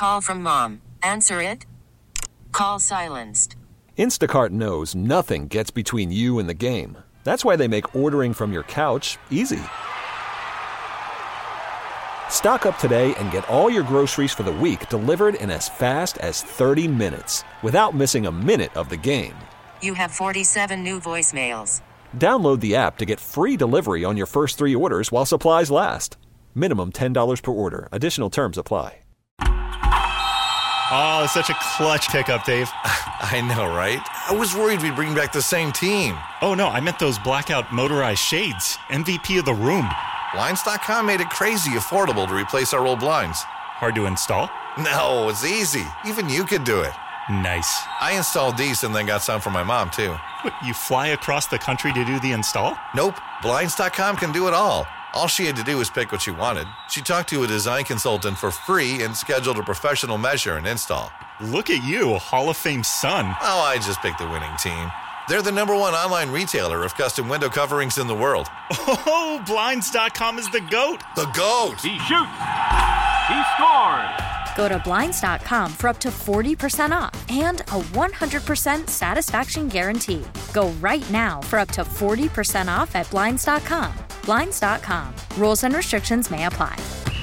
Call from mom. Answer it. Call silenced. Instacart knows nothing gets between you and the game. That's why they make ordering from your couch easy. Stock up today and get all your groceries for the week delivered in as fast as 30 minutes without missing a minute of the game. You have 47 new voicemails. Download the app to get free delivery on your first 3 orders while supplies last. Minimum $10 per order. Additional terms apply. Oh, such a clutch pickup, Dave. I know, right? I was worried we'd bring back the same team. Oh, no, I meant those blackout motorized shades. MVP of the room. Blinds.com made it crazy affordable to replace our old blinds. Hard to install? No, it's easy. Even you could do it. Nice. I installed these and then got some for my mom, too. What, you fly across the country to do the install? Nope. Blinds.com can do it all. All she had to do was pick what she wanted. She talked to a design consultant for free and scheduled a professional measure and install. Look at you, Hall of Fame son. Oh, I just picked the winning team. They're the #1 online retailer of custom window coverings in the world. Oh, Blinds.com is the GOAT. The GOAT. He shoots. He scores. Go to Blinds.com for up to 40% off and a 100% satisfaction guarantee. Go right now for up to 40% off at Blinds.com. Blinds.com. Rules and restrictions may apply.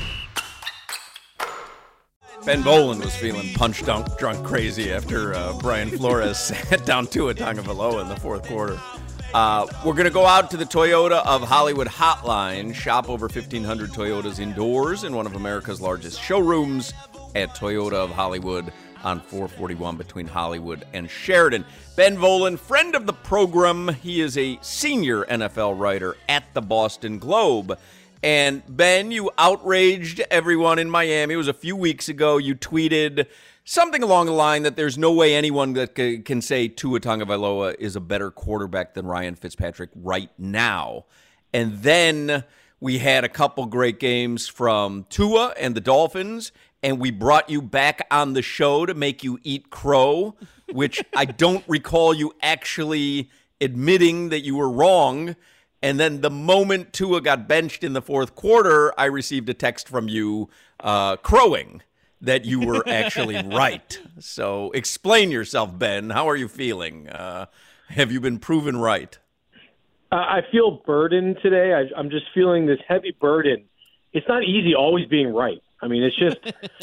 Ben Volin was feeling drunk crazy after Brian Flores sat down Tua Tagovailoa in the fourth quarter. We're going to go out to the Toyota of Hollywood hotline. Shop over 1,500 Toyotas indoors in one of America's largest showrooms at Toyota of Hollywood on 441 between Hollywood and Sheridan. Ben Volin, friend of the program. He is a senior NFL writer at the Boston Globe. And, Ben, you outraged everyone in Miami. It was a few weeks ago. You tweeted something along the line that there's no way anyone that can say Tua Tagovailoa is a better quarterback than Ryan Fitzpatrick right now. And then we had a couple great games from Tua and the Dolphins, and we brought you back on the show to make you eat crow, which I don't recall you actually admitting that you were wrong. And then the moment Tua got benched in the fourth quarter, I received a text from you crowing that you were actually right. So explain yourself, Ben. How are you feeling? Have you been proven right? I feel burdened today. I'm just feeling this heavy burden. It's not easy always being right. I mean, it's just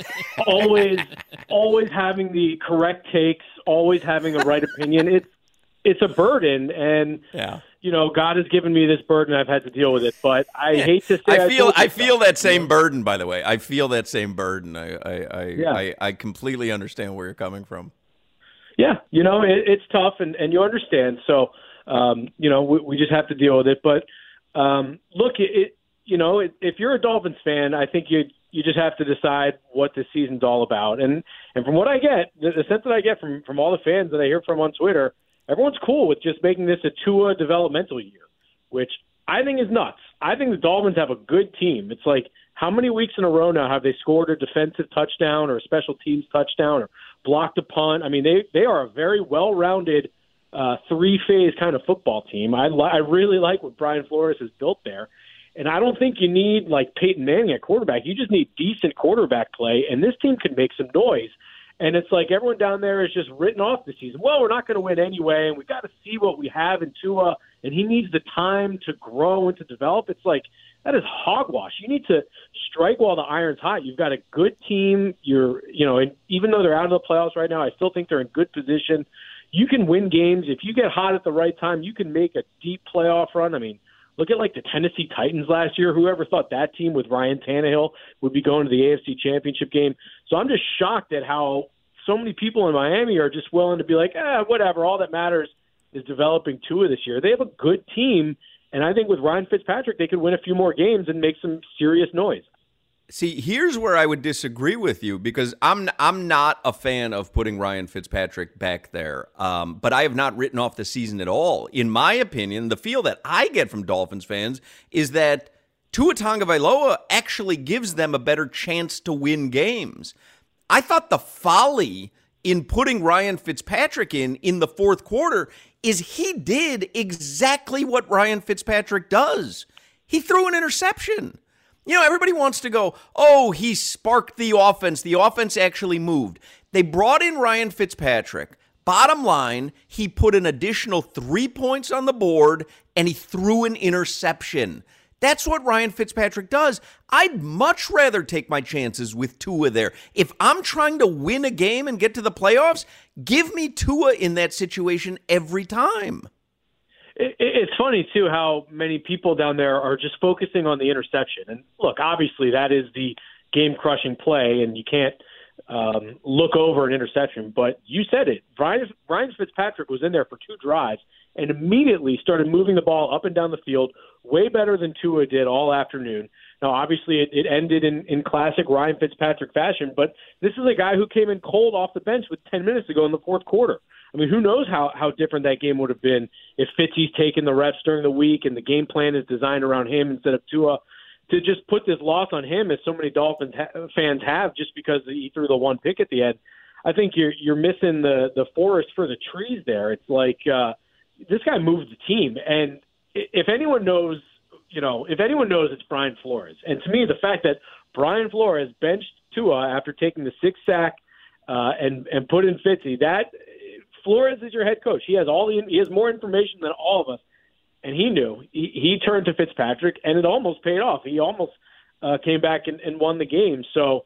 always having the correct takes, always having a right opinion. It's a burden, and you know, God has given me this burden. I've had to deal with it, but I hate to say I feel that same burden. By the way, I feel that same burden. I completely understand where you're coming from. Yeah, you know, it's tough, and you understand. So, you know, we just have to deal with it. But look, you know, if you're a Dolphins fan, I think you just have to decide what this season's all about. And from what I get, the sense that I get from all the fans that I hear from on Twitter, everyone's cool with just making this a Tua developmental year, which I think is nuts. I think the Dolphins have a good team. It's like, how many weeks in a row now have they scored a defensive touchdown or a special teams touchdown or blocked a punt? I mean, they are a very well-rounded three-phase kind of football team. I really like what Brian Flores has built there. And I don't think you need, like, Peyton Manning at quarterback. You just need decent quarterback play, and this team could make some noise. And it's like everyone down there is just written off the season. Well, we're not going to win anyway, and we've got to see what we have in Tua, and he needs the time to grow and to develop. It's like, that is hogwash. You need to strike while the iron's hot. You've got a good team. And even though they're out of the playoffs right now, I still think they're in good position. You can win games. If you get hot at the right time, you can make a deep playoff run. I mean, look at, like, the Tennessee Titans last year. Whoever thought that team with Ryan Tannehill would be going to the AFC Championship game? So I'm just shocked at how so many people in Miami are just willing to be like, whatever, all that matters is developing Tua this year. They have a good team, and I think with Ryan Fitzpatrick, they could win a few more games and make some serious noise. See, here's where I would disagree with you, because I'm not a fan of putting Ryan Fitzpatrick back there, but I have not written off the season at all. In my opinion, the feel that I get from Dolphins fans is that Tua Tagovailoa actually gives them a better chance to win games. I thought the folly in putting Ryan Fitzpatrick in the fourth quarter is he did exactly what Ryan Fitzpatrick does. He threw an interception. Everybody wants to go, oh, he sparked the offense. The offense actually moved. They brought in Ryan Fitzpatrick. Bottom line, he put an additional 3 points on the board, and he threw an interception. That's what Ryan Fitzpatrick does. I'd much rather take my chances with Tua there. If I'm trying to win a game and get to the playoffs, give me Tua in that situation every time. It's funny, too, how many people down there are just focusing on the interception. And, look, obviously that is the game-crushing play, and you can't look over an interception. But you said it. Ryan Fitzpatrick was in there for 2 drives and immediately started moving the ball up and down the field way better than Tua did all afternoon. Now, obviously, it ended in classic Ryan Fitzpatrick fashion, but this is a guy who came in cold off the bench with 10 minutes to go in the fourth quarter. I mean, who knows how different that game would have been if Fitzy's taken the reps during the week and the game plan is designed around him instead of Tua, to just put this loss on him, as so many Dolphins fans have, just because he threw the 1 pick at the end. I think you're missing the forest for the trees there. It's like this guy moved the team, and if anyone knows, it's Brian Flores. And to me, the fact that Brian Flores benched Tua after taking the 6th sack and put in Fitzy, that Flores is your head coach. He has more information than all of us, and he knew. He turned to Fitzpatrick, and it almost paid off. He almost came back and won the game. So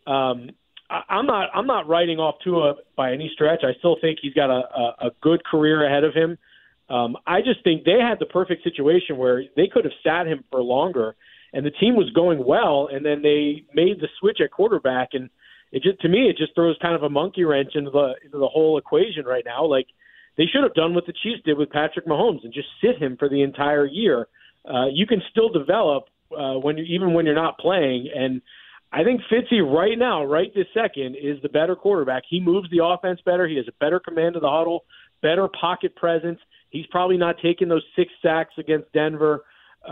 I'm not writing off Tua by any stretch. I still think he's got a good career ahead of him. I just think they had the perfect situation where they could have sat him for longer, and the team was going well, and then they made the switch at quarterback, and it just throws kind of a monkey wrench into the whole equation right now. Like, they should have done what the Chiefs did with Patrick Mahomes and just sit him for the entire year. You can still develop even when you're not playing, and I think Fitzy right now, right this second, is the better quarterback. He moves the offense better. He has a better command of the huddle, better pocket presence. He's probably not taking those 6 sacks against Denver.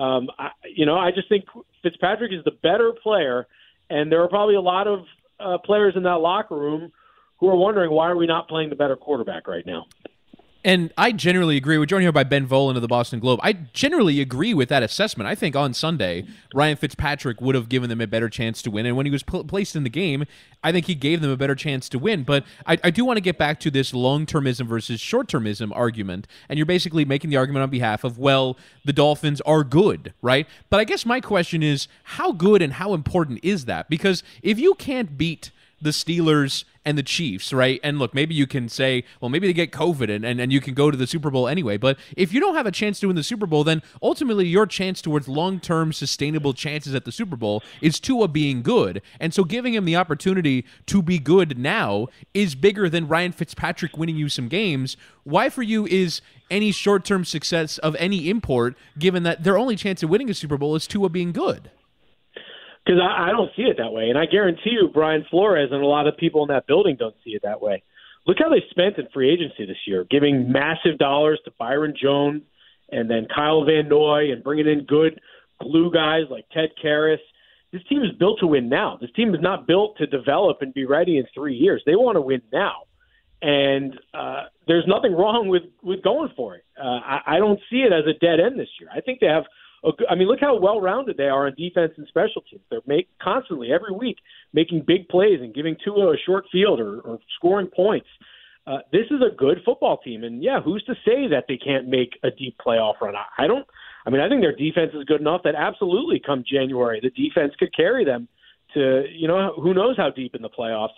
I just think Fitzpatrick is the better player, and there are probably a lot of players in that locker room who are wondering, why are we not playing the better quarterback right now? And I generally agree. We're joined here by Ben Volen of the Boston Globe. I generally agree with that assessment. I think on Sunday, Ryan Fitzpatrick would have given them a better chance to win. And when he was placed in the game, I think he gave them a better chance to win. But I do want to get back to this long-termism versus short-termism argument. And you're basically making the argument on behalf of, well, the Dolphins are good, right? But I guess my question is, how good and how important is that? Because if you can't beat the Steelers and the Chiefs, right? And look, maybe you can say, well, maybe they get COVID and you can go to the Super Bowl anyway. But if you don't have a chance to win the Super Bowl, then ultimately your chance towards long-term sustainable chances at the Super Bowl is Tua being good. And so giving him the opportunity to be good now is bigger than Ryan Fitzpatrick winning you some games. Why for you is any short-term success of any import, given that their only chance of winning a Super Bowl is Tua being good? Because I don't see it that way. And I guarantee you Brian Flores and a lot of people in that building don't see it that way. Look how they spent in free agency this year, giving massive dollars to Byron Jones and then Kyle Van Noy and bringing in good glue guys like Ted Karras. This team is built to win now. This team is not built to develop and be ready in 3 years. They want to win now. And there's nothing wrong with going for it. I don't see it as a dead end this year. I think they have look how well-rounded they are on defense and special teams. They're constantly, every week, making big plays and giving Tua a short field or scoring points. This is a good football team. And, yeah, who's to say that they can't make a deep playoff run? I think their defense is good enough that absolutely come January, the defense could carry them to, who knows how deep in the playoffs.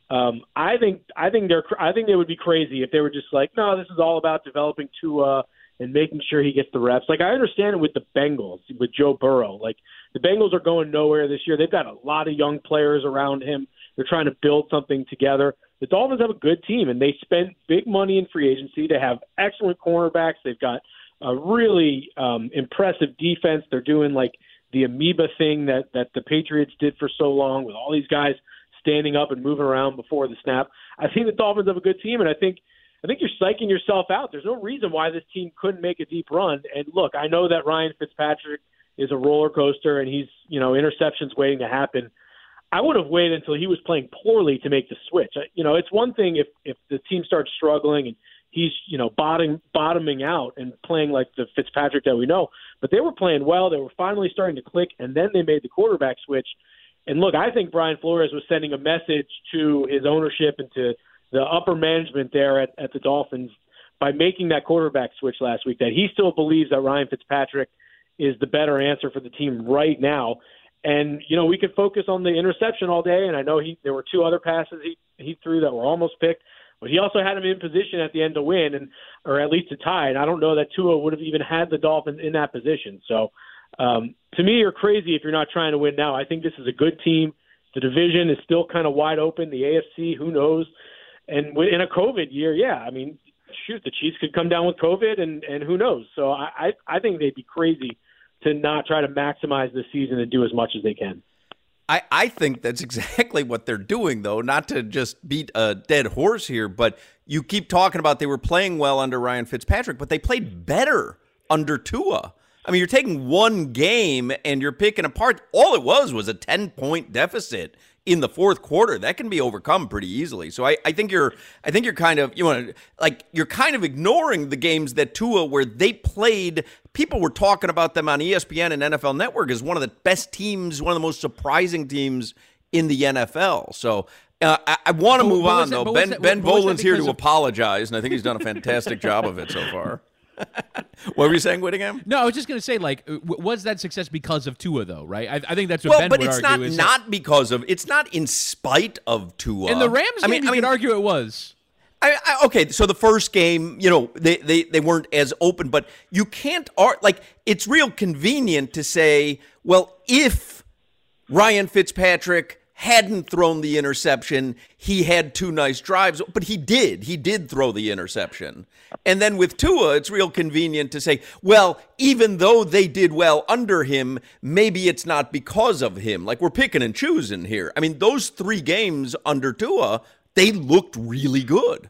I think they would be crazy if they were just like, no, this is all about developing Tua and making sure he gets the reps. Like, I understand it with the Bengals, with Joe Burrow. Like, the Bengals are going nowhere this year. They've got a lot of young players around him. They're trying to build something together. The Dolphins have a good team, and they spent big money in free agency to have excellent cornerbacks. They've got a really impressive defense. They're doing, like, the amoeba thing that the Patriots did for so long with all these guys standing up and moving around before the snap. I think the Dolphins have a good team, and I think you're psyching yourself out. There's no reason why this team couldn't make a deep run. And look, I know that Ryan Fitzpatrick is a roller coaster and he's, interceptions waiting to happen. I would have waited until he was playing poorly to make the switch. It's one thing if the team starts struggling and he's bottoming out and playing like the Fitzpatrick that we know. But they were playing well. They were finally starting to click, and then they made the quarterback switch. And look, I think Brian Flores was sending a message to his ownership and to the upper management there at the Dolphins by making that quarterback switch last week, that he still believes that Ryan Fitzpatrick is the better answer for the team right now. And, we could focus on the interception all day, and I know there were 2 other passes he threw that were almost picked, but he also had him in position at the end to win, or at least to tie. And I don't know that Tua would have even had the Dolphins in that position. So, to me, you're crazy if you're not trying to win now. I think this is a good team. The division is still kind of wide open. The AFC, who knows? And in a COVID year, the Chiefs could come down with COVID, and who knows? So I think they'd be crazy to not try to maximize the season and do as much as they can. I think that's exactly what they're doing, though, not to just beat a dead horse here, but you keep talking about they were playing well under Ryan Fitzpatrick, but they played better under Tua. I mean, you're taking one game and you're picking apart. All it was a 10-point deficit in the fourth quarter. That can be overcome pretty easily. So I think you're kind of you're kind of ignoring the games that Tua, where they played. People were talking about them on ESPN and NFL Network as one of the best teams, one of the most surprising teams in the NFL. So I want to move on, though. Ben Volin's here to apologize, and I think he's done a fantastic job of it so far. What were you saying, Whittingham? No, I was just going to say, was that success because of Tua, though, right? I think that's what Ben would argue. But it's not because of, it's not in spite of Tua. In the Rams game, you could argue it was. Okay, so the first game, they weren't as open, but you can't, it's real convenient to say, well, if Ryan Fitzpatrick hadn't thrown the interception, he had 2 nice drives, but he did throw the interception. And then with Tua, it's real convenient to say, well, even though they did well under him, maybe it's not because of him. Like, we're picking and choosing here. I mean, those 3 games under Tua, they looked really good.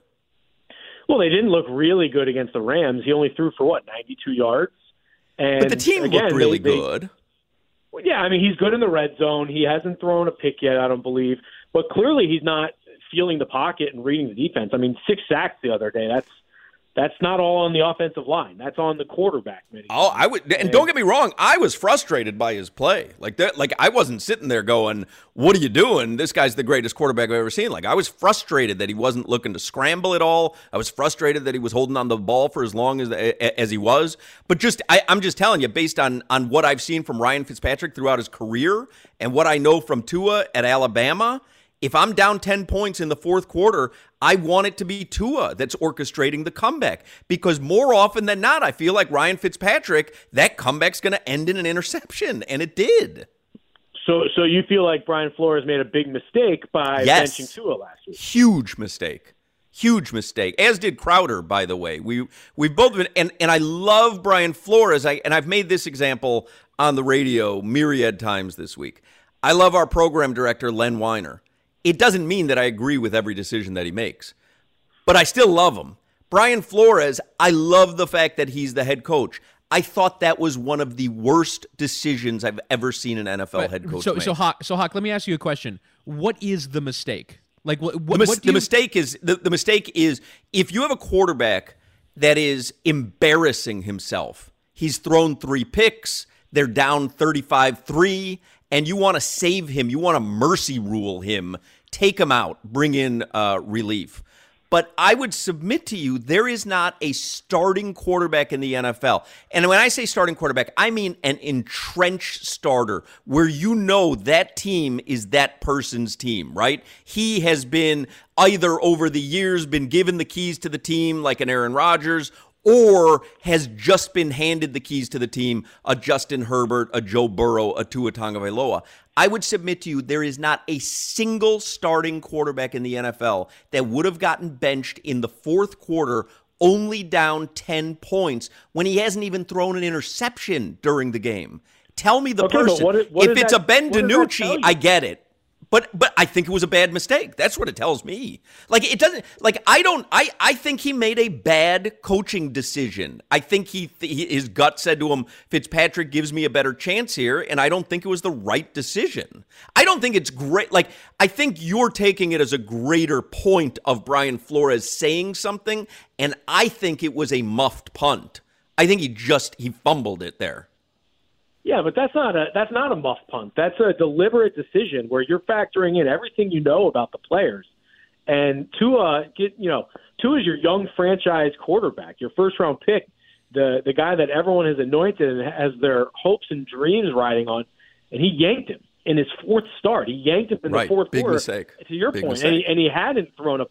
Well, they didn't look really good against the Rams. He only threw for 92 yards. And but the team looked really good. Well, yeah, I mean, he's good in the red zone. He hasn't thrown a pick yet, I don't believe. But clearly he's not feeling the pocket and reading the defense. I mean, 6 sacks the other day. That's not all on the offensive line. That's on the quarterback. I would, and don't get me wrong, I was frustrated by his play. Like I wasn't sitting there going, "What are you doing? This guy's the greatest quarterback I've ever seen." Like, I was frustrated that he wasn't looking to scramble at all. I was frustrated that he was holding on the ball for as long as he was. But I'm just telling you, based on what I've seen from Ryan Fitzpatrick throughout his career and what I know from Tua at Alabama, if I'm down 10 points in the fourth quarter, I want it to be Tua that's orchestrating the comeback, because more often than not, I feel like Ryan Fitzpatrick, that comeback's going to end in an interception, and it did. So you feel like Brian Flores made a big mistake by benching Tua last week? Huge mistake, as did Crowder, by the way. We've both been, and I love Brian Flores, and I've made this example on the radio myriad times this week. I love our program director, Len Weiner. It doesn't mean that I agree with every decision that he makes, but I still love him. Brian Flores, I love the fact that he's the head coach. I thought that was one of the worst decisions I've ever seen an NFL head coach make. So Hawk, let me ask you a question. What is the mistake? Like, the mistake is if you have a quarterback that is embarrassing himself. He's thrown 3 picks. They're down 35-3. And you want to save him, you want to mercy rule him, take him out, bring in relief. But I would submit to you, there is not a starting quarterback in the NFL. And when I say starting quarterback, I mean an entrenched starter where you know that team is that person's team, right? He has been either over the years been given the keys to the team like an Aaron Rodgers, or has just been handed the keys to the team, a Justin Herbert, a Joe Burrow, a Tua Tagovailoa. I would submit to you there is not a single starting quarterback in the NFL that would have gotten benched in the fourth quarter only down 10 points when he hasn't even thrown an interception during the game. Tell me the person. If it's a Ben DiNucci, I get it. But I think it was a bad mistake. That's what it tells me. Like, it doesn't, like, I think he made a bad coaching decision. I think his gut said to him, Fitzpatrick gives me a better chance here, and I don't think it was the right decision. I don't think it's great. Like, I think you're taking it as a greater point of Brian Flores saying something, and I think it was a muffed punt. I think he fumbled it there. Yeah, but that's not a muff punt. That's a deliberate decision where you're factoring in everything you know about the players. And Tua is your young franchise quarterback, your first round pick, the guy that everyone has anointed and has their hopes and dreams riding on, and he yanked him in his fourth start. He yanked him in the fourth big quarter. Mistake. To your big point, mistake. and he hadn't thrown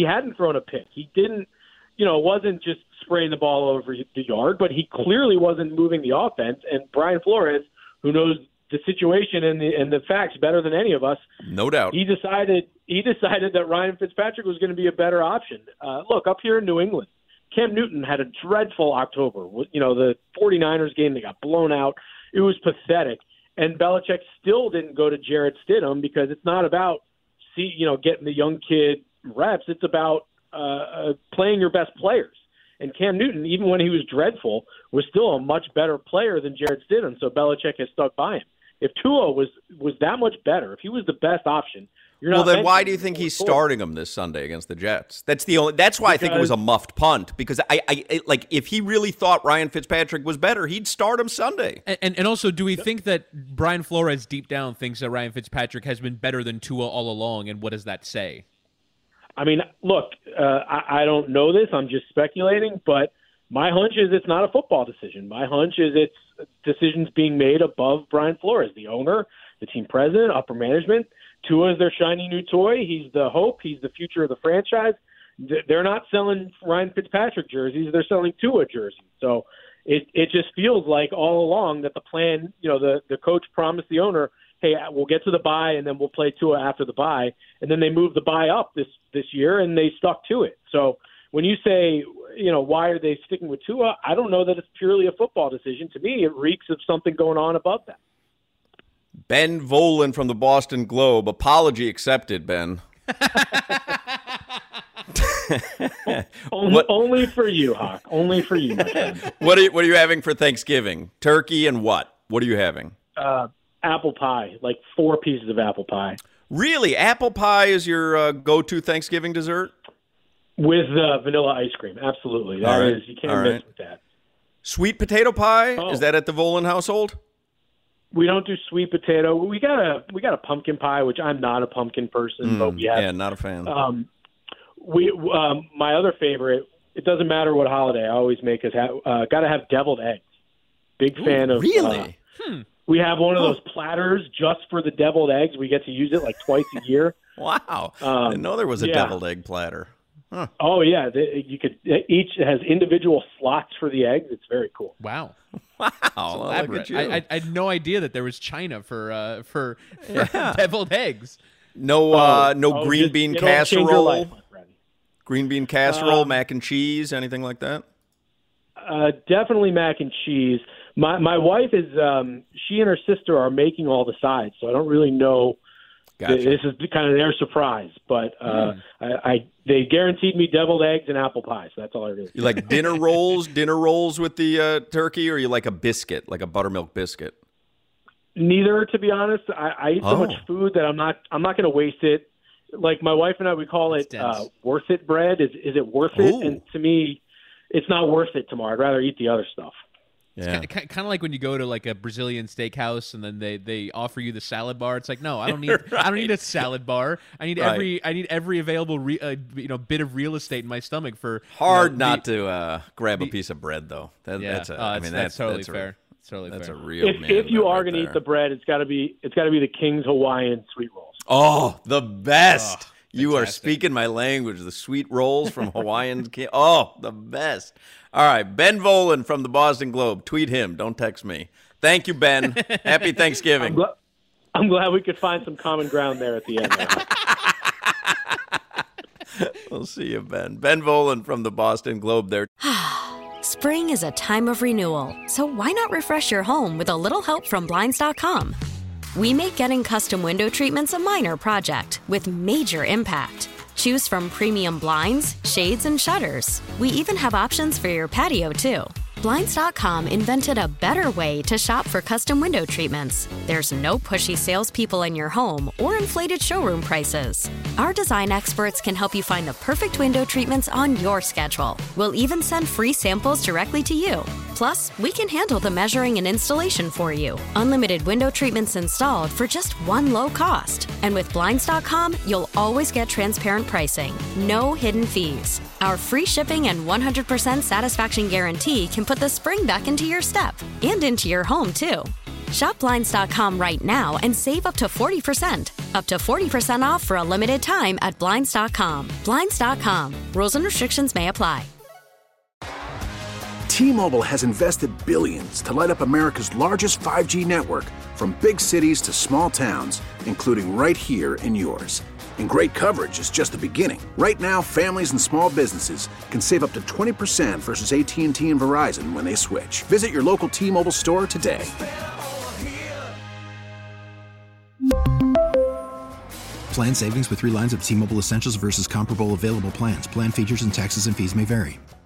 a pick. He didn't. It wasn't just spraying the ball over the yard, but he clearly wasn't moving the offense. And Brian Flores, who knows the situation and the facts better than any of us, no doubt, he decided that Ryan Fitzpatrick was going to be a better option. Look, up here in New England, Cam Newton had a dreadful October. The 49ers game, they got blown out. It was pathetic. And Belichick still didn't go to Jarrett Stidham because it's not about getting the young kid reps. It's about playing your best players. And Cam Newton, even when he was dreadful, was still a much better player than Jarrett Stidham, so Belichick has stuck by him. If Tua was that much better, if he was the best option, you're not. Well, then why do you think he's starting him this Sunday against the Jets? That's why I think it was a muffed punt, because I like, if he really thought Ryan Fitzpatrick was better, he'd start him Sunday. And also, do we think that Brian Flores deep down thinks that Ryan Fitzpatrick has been better than Tua all along, and what does that say? I mean, look, I don't know this. I'm just speculating, but my hunch is it's not a football decision. My hunch is it's decisions being made above Brian Flores, the owner, the team president, upper management. Tua is their shiny new toy. He's the hope. He's the future of the franchise. They're not selling Ryan Fitzpatrick jerseys. They're selling Tua jerseys. So it just feels like all along that the plan, the coach promised the owner, hey, we'll get to the bye and then we'll play Tua after the bye. And then they moved the bye up this year and they stuck to it. So when you say, why are they sticking with Tua? I don't know that it's purely a football decision. To me, it reeks of something going on above that. Ben Volin from the Boston Globe. Apology accepted, Ben. Only for you, Hawk. Only for you, my friend. What are you having for Thanksgiving? Turkey and what? What are you having? Apple pie, like 4 pieces of apple pie. Really? Apple pie is your go-to Thanksgiving dessert? With vanilla ice cream, absolutely. That is, you can't miss with that. Sweet potato pie? Is that at the Volin household? We don't do sweet potato. We got a pumpkin pie, which I'm not a pumpkin person, but we have. Yeah, not a fan. My other favorite. It doesn't matter what holiday. I always make us got to have deviled eggs. Big fan of. Really? We have one of those platters just for the deviled eggs. We get to use it like twice a year. Wow! I didn't know there was a deviled egg platter. Huh. Oh yeah, you could. Each has individual slots for the eggs. It's very cool. Wow. Wow! Look at you. I had no idea that there was China for deviled eggs. No green bean casserole. Life, green bean casserole, mac and cheese, anything like that. Definitely mac and cheese. My wife is she and her sister are making all the sides, so I don't really know. Gotcha. This is kind of their surprise, but they guaranteed me deviled eggs and apple pie, so that's all I really. You like dinner rolls with the turkey, or you like a biscuit, like a buttermilk biscuit? Neither, to be honest. I eat so much food that I'm not going to waste it. Like my wife and I, we call it worth it bread. Is it worth it? And to me, it's not worth it tomorrow. I'd rather eat the other stuff. Yeah. It's kind of like when you go to like a Brazilian steakhouse and then they offer you the salad bar. It's like, no, I don't need I don't need a salad bar. I need every available bit of real estate in my stomach for hard not to grab a piece of bread though. That's totally fair. That's a real. If you are going to eat the bread, it's got to be the King's Hawaiian sweet rolls. Oh, the best. You are speaking my language. The sweet rolls from Hawaiian. Oh, the best. All right, Ben Volin from the Boston Globe. Tweet him. Don't text me. Thank you, Ben. Happy Thanksgiving. I'm glad we could find some common ground there at the end. We'll see you, Ben. Ben Volin from the Boston Globe there. Spring is a time of renewal, so why not refresh your home with a little help from Blinds.com? We make getting custom window treatments a minor project with major impact. Choose from premium blinds, shades, and shutters. We even have options for your patio, too. Blinds.com invented a better way to shop for custom window treatments. There's no pushy salespeople in your home or inflated showroom prices. Our design experts can help you find the perfect window treatments on your schedule. We'll even send free samples directly to you. Plus, we can handle the measuring and installation for you. Unlimited window treatments installed for just one low cost. And with Blinds.com, you'll always get transparent pricing. No hidden fees. Our free shipping and 100% satisfaction guarantee can put the spring back into your step and into your home, too. Shop Blinds.com right now and save up to 40%. Up to 40% off for a limited time at Blinds.com. Blinds.com. Rules and restrictions may apply. T-Mobile has invested billions to light up America's largest 5G network, from big cities to small towns, including right here in yours. And great coverage is just the beginning. Right now, families and small businesses can save up to 20% versus AT&T and Verizon when they switch. Visit your local T-Mobile store today. Plan savings with 3 lines of T-Mobile Essentials versus comparable available plans. Plan features and taxes and fees may vary.